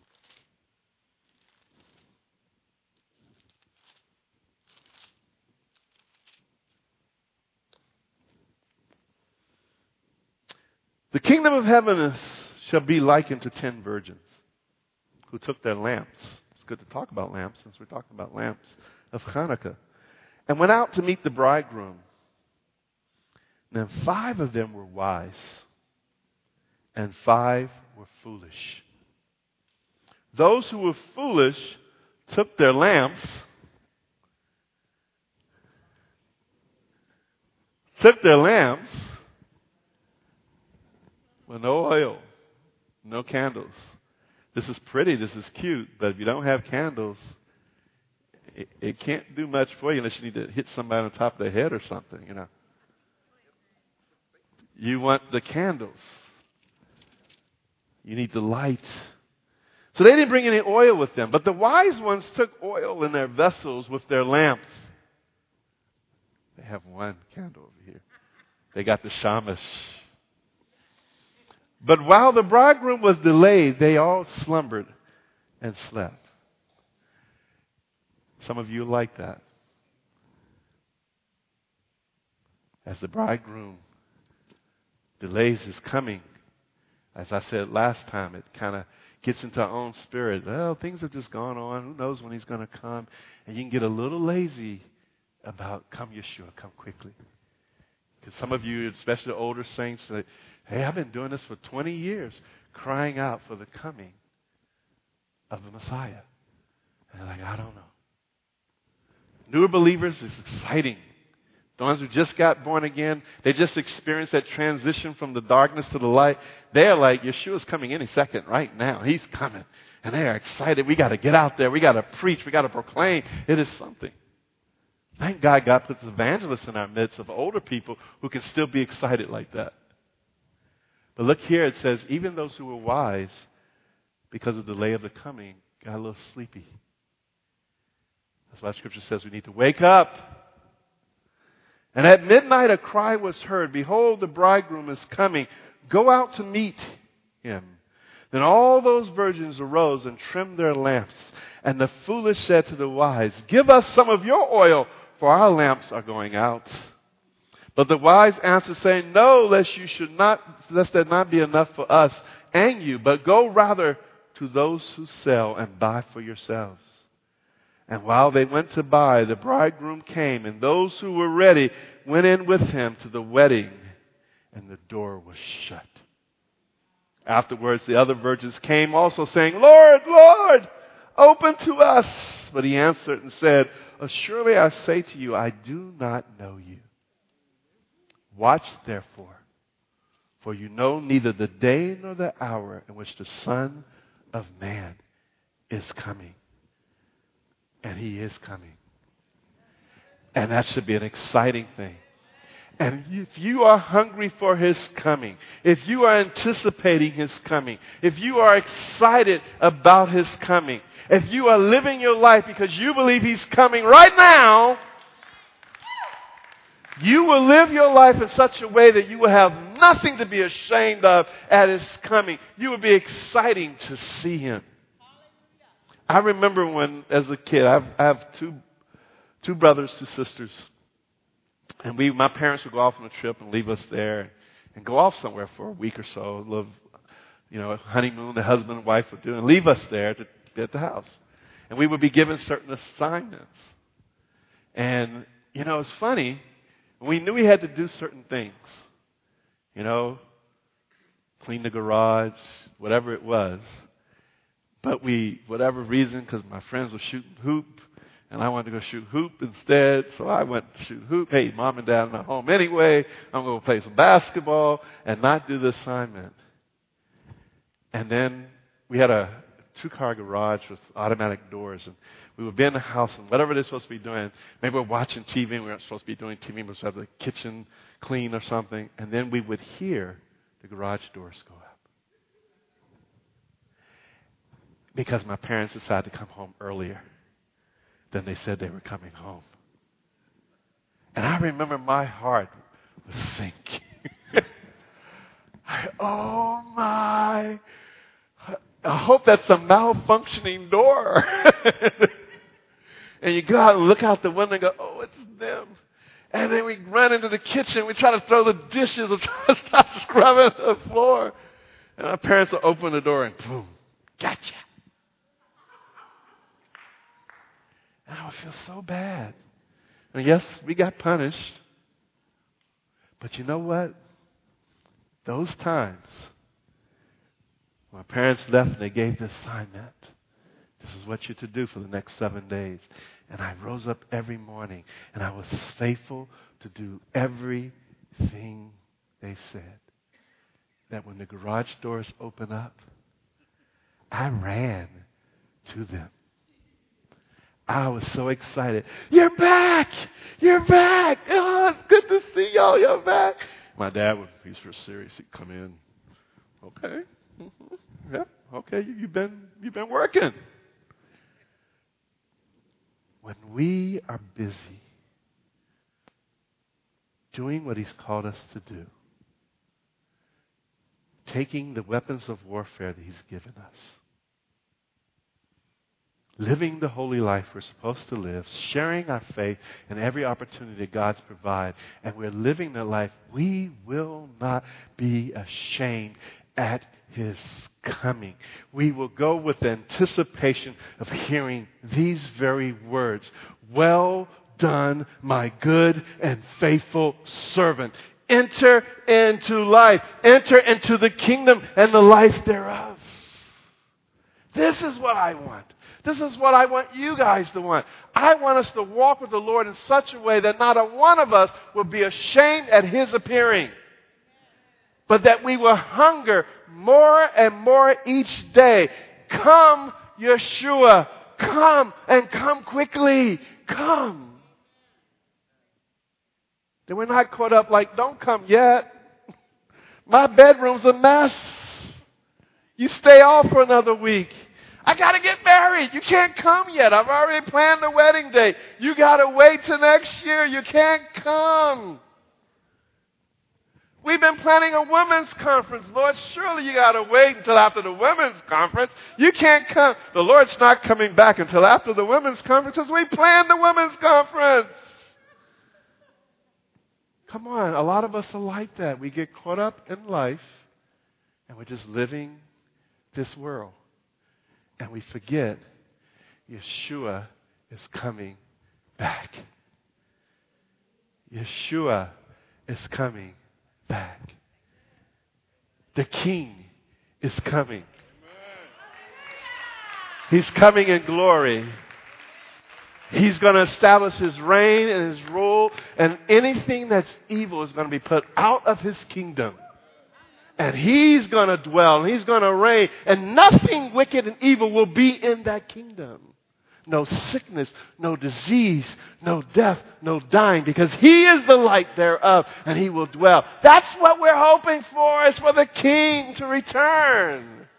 The kingdom of heaven shall be likened to 10 virgins who took their lamps. It's good to talk about lamps since we're talking about lamps of Hanukkah. And went out to meet the bridegroom. Then 5 of them were wise, and 5 were foolish. Those who were foolish took their lamps, with no oil, no candles. This is pretty, this is cute, but if you don't have candles, it can't do much for you unless you need to hit somebody on top of the head or something, you know. You want the candles. You need the light. So they didn't bring any oil with them. But the wise ones took oil in their vessels with their lamps. They have one candle over here. They got the shamash. But while the bridegroom was delayed, they all slumbered and slept. Some of you like that. As the bridegroom delays His coming, as I said last time, it kind of gets into our own spirit. Well, things have just gone on. Who knows when He's going to come? And you can get a little lazy about, come Yeshua, come quickly. Because some of you, especially the older saints, say, hey, I've been doing this for 20 years, crying out for the coming of the Messiah. And they're like, I don't know. Newer believers, it's exciting The ones who just got born again, they just experienced that transition from the darkness to the light. They're like, Yeshua's coming any second right now. He's coming. And they are excited. We got to get out there. We got to preach. We got to proclaim. It is something. Thank God God puts evangelists in our midst of older people who can still be excited like that. But look here, it says, even those who were wise, because of the delay of the coming, got a little sleepy. That's why Scripture says we need to wake up. And at midnight a cry was heard, behold, the bridegroom is coming. Go out to meet him. Then all those virgins arose and trimmed their lamps. And the foolish said to the wise, give us some of your oil, for our lamps are going out. But the wise answered, saying, no, lest there not be enough for us and you, but go rather to those who sell and buy for yourselves. And while they went to buy, the bridegroom came, and those who were ready went in with him to the wedding, and the door was shut. Afterwards, the other virgins came also, saying, Lord, Lord, open to us. But he answered and said, surely I say to you, I do not know you. Watch therefore, for you know neither the day nor the hour in which the Son of Man is coming. And he is coming. And that should be an exciting thing. And if you are hungry for his coming, if you are anticipating his coming, if you are excited about his coming, if you are living your life because you believe he's coming right now, you will live your life in such a way that you will have nothing to be ashamed of at his coming. You will be exciting to see him. I remember when, as a kid, I have two brothers, two sisters. And my parents would go off on a trip and leave us there and go off somewhere for a week or so, live, honeymoon, the husband and wife would do, and leave us there to be at the house. And we would be given certain assignments. And, it's funny, we knew we had to do certain things. Clean the garage, whatever it was. But whatever reason, because my friends were shooting hoop, and I wanted to go shoot hoop instead, so I went to shoot hoop. Hey, mom and dad are not home anyway. I'm going to play some basketball and not do the assignment. And then we had a 2-car garage with automatic doors, and we would be in the house, and whatever they're supposed to be doing, maybe we're watching TV, and we weren't supposed to be doing TV, we were supposed to have the kitchen clean or something, and then we would hear the garage doors go up. Because my parents decided to come home earlier than they said they were coming home. And I remember my heart was sinking. Oh my, I hope that's a malfunctioning door. And you go out and look out the window and go, oh, it's them. And then we run into the kitchen. We try to throw the dishes or try to stop scrubbing the floor. And our parents will open the door and boom, gotcha. And I would feel so bad. And yes, we got punished. But you know what? Those times, my parents left and they gave the assignment. This is what you're to do for the next 7 days. And I rose up every morning and I was faithful to do everything they said. That when the garage doors open up, I ran to them. I was so excited. You're back! You're back! Oh, it's good to see y'all. You're back. My dad, he's real serious. He'd come in. Okay. Mm-hmm. Yeah. Okay. You've been working. When we are busy doing what he's called us to do, taking the weapons of warfare that he's given us, living the holy life we're supposed to live, sharing our faith in every opportunity that God's provided, and we're living the life, we will not be ashamed at his coming. We will go with anticipation of hearing these very words. Well done, my good and faithful servant. Enter into life. Enter into the kingdom and the life thereof. This is what I want. This is what I want you guys to want. I want us to walk with the Lord in such a way that not a one of us will be ashamed at His appearing, but that we will hunger more and more each day. Come, Yeshua. Come, and come quickly. Come. That we're not caught up like, don't come yet. My bedroom's a mess. You stay off for another week. I got to get married. You can't come yet. I've already planned the wedding date. You got to wait till next year. You can't come. We've been planning a women's conference. Lord, surely you got to wait until after the women's conference. You can't come. The Lord's not coming back until after the women's conference because we planned the women's conference. Come on. A lot of us are like that. We get caught up in life and we're just living this world. And we forget Yeshua is coming back. Yeshua is coming back. The King is coming. He's coming in glory. He's going to establish His reign and His rule, and anything that's evil is going to be put out of His kingdom. And He's going to dwell, and He's going to reign, and nothing wicked and evil will be in that kingdom. No sickness, no disease, no death, no dying, because He is the light thereof, and He will dwell. That's what we're hoping for, is for the King to return.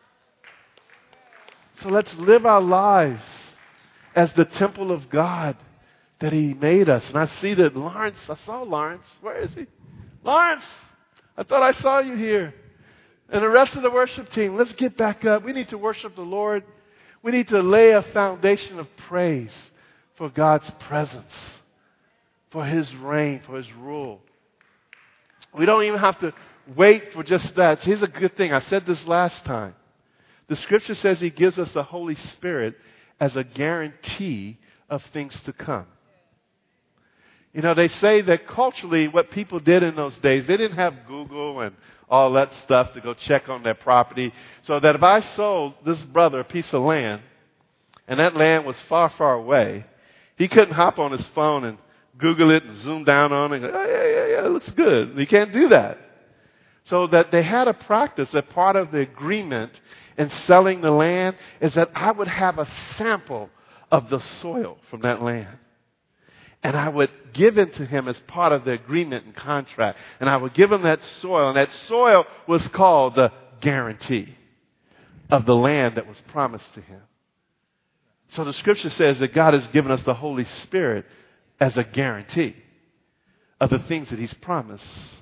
So let's live our lives as the temple of God that He made us. And I see that Lawrence, I saw Lawrence. Where is he? Lawrence, I thought I saw you here. And the rest of the worship team, let's get back up. We need to worship the Lord. We need to lay a foundation of praise for God's presence, for His reign, for His rule. We don't even have to wait for just that. Here's a good thing. I said this last time. The Scripture says He gives us the Holy Spirit as a guarantee of things to come. You know, they say that culturally what people did in those days, they didn't have Google and all that stuff to go check on their property. So that if I sold this brother a piece of land, and that land was far, far away, he couldn't hop on his phone and Google it and zoom down on it and go, oh, yeah, it looks good. He can't do that. So that they had a practice that part of the agreement in selling the land is that I would have a sample of the soil from that land. And I would give it to him as part of the agreement and contract. And I would give him that soil. And that soil was called the guarantee of the land that was promised to him. So the Scripture says that God has given us the Holy Spirit as a guarantee of the things that He's promised,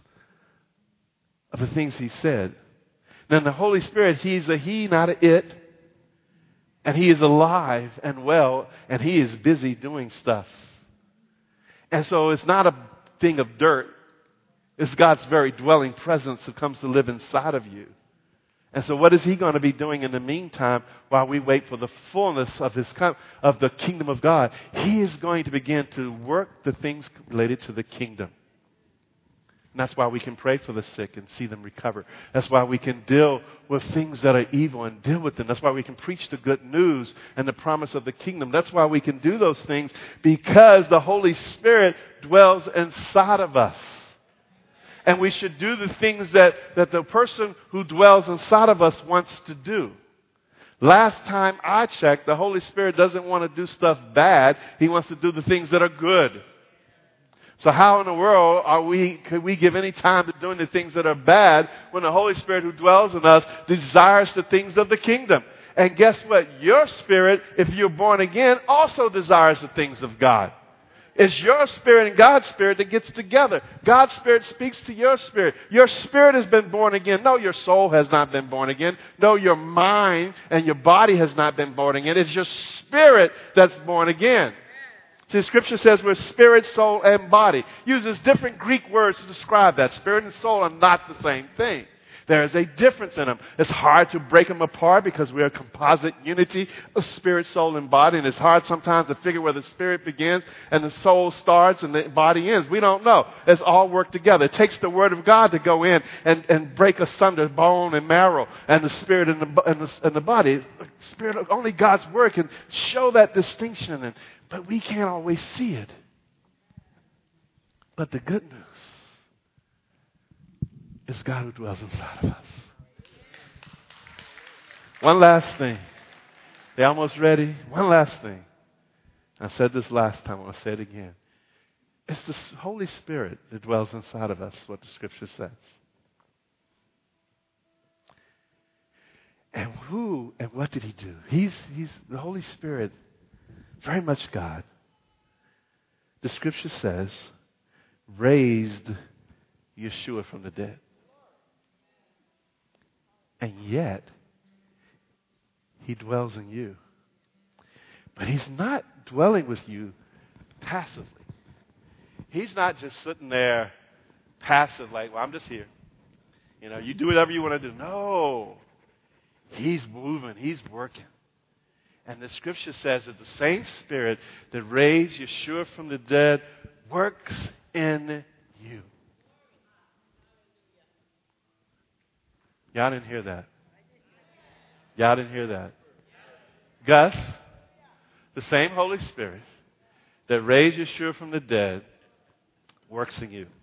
of the things He said. Now the Holy Spirit, He's a He, not an it. And He is alive and well, and He is busy doing stuff. And so it's not a thing of dirt. It's God's very dwelling presence that comes to live inside of you. And so what is He going to be doing in the meantime while we wait for the fullness of the kingdom of God? He is going to begin to work the things related to the kingdom. And that's why we can pray for the sick and see them recover. That's why we can deal with things that are evil and deal with them. That's why we can preach the good news and the promise of the kingdom. That's why we can do those things, because the Holy Spirit dwells inside of us. And we should do the things that the person who dwells inside of us wants to do. Last time I checked, the Holy Spirit doesn't want to do stuff bad. He wants to do the things that are good. So how in the world could we give any time to doing the things that are bad when the Holy Spirit who dwells in us desires the things of the kingdom? And guess what? Your spirit, if you're born again, also desires the things of God. It's your spirit and God's spirit that gets together. God's spirit speaks to your spirit. Your spirit has been born again. No, your soul has not been born again. No, your mind and your body has not been born again. It's your spirit that's born again. See, Scripture says we're spirit, soul, and body. Uses different Greek words to describe that. Spirit and soul are not the same thing. There is a difference in them. It's hard to break them apart because we're a composite unity of spirit, soul, and body. And it's hard sometimes to figure where the spirit begins and the soul starts and the body ends. We don't know. It's all work together. It takes the Word of God to go in and break asunder bone and marrow and the spirit and the body. Spirit, only God's Word can show that distinction. But we can't always see it. But the good news is God who dwells inside of us. One last thing. They almost ready? One last thing. I said this last time. I'm going to say it again. It's the Holy Spirit that dwells inside of us, what the Scripture says. And who and what did He do? He's the Holy Spirit, very much God. The Scripture says, raised Yeshua from the dead. And yet, He dwells in you. But He's not dwelling with you passively. He's not just sitting there passive like, well, I'm just here. You know, you do whatever you want to do. No. He's moving. He's working. And the Scripture says that the same Spirit that raised Yeshua from the dead works in you. Y'all didn't hear that. Y'all didn't hear that. Gus, the same Holy Spirit that raised Yeshua from the dead works in you.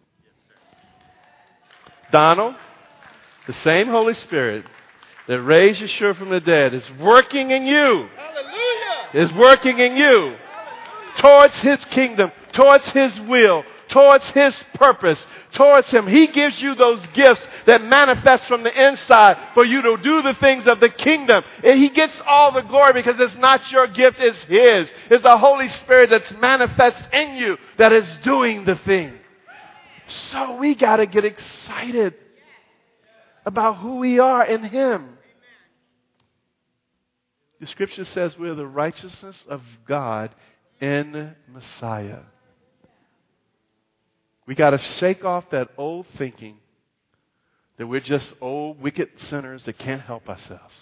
Donald, the same Holy Spirit that raised Yeshua from the dead is working in you. Hallelujah! Is working in you. Hallelujah. Towards His kingdom, towards His will, towards His purpose, towards Him. He gives you those gifts that manifest from the inside for you to do the things of the kingdom. And He gets all the glory because it's not your gift, it's His. It's the Holy Spirit that's manifest in you that is doing the thing. So we got to get excited about who we are in Him. The Scripture says we're the righteousness of God in Messiah. We got to shake off that old thinking that we're just old, wicked sinners that can't help ourselves.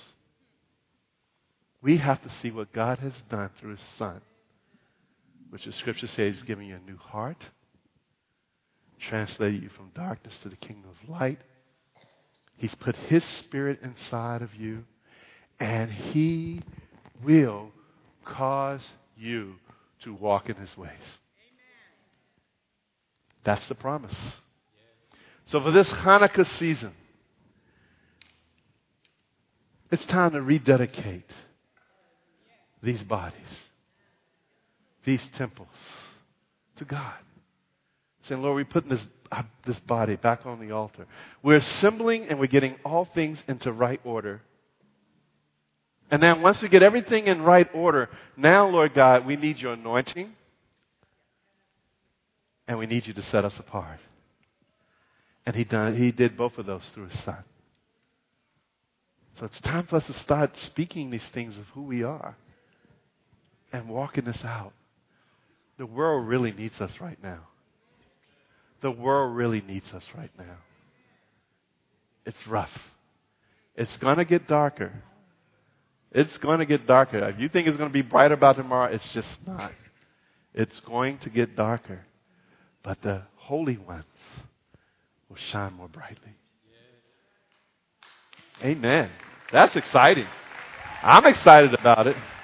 We have to see what God has done through His Son, which the Scripture says He's giving you a new heart, translated you from darkness to the kingdom of light. He's put His Spirit inside of you, and He will cause you to walk in His ways. That's the promise. So for this Hanukkah season, it's time to rededicate these bodies, these temples, to God. Saying, Lord, we're putting this body back on the altar. We're assembling and we're getting all things into right order. And then once we get everything in right order, now, Lord God, we need your anointing. And we need you to set us apart. And He did both of those through His Son. So it's time for us to start speaking these things of who we are and walking this out. The world really needs us right now. The world really needs us right now. It's rough. It's going to get darker. It's going to get darker. If you think it's going to be brighter about tomorrow, it's just not. It's going to get darker. But the holy ones will shine more brightly. Amen. That's exciting. I'm excited about it.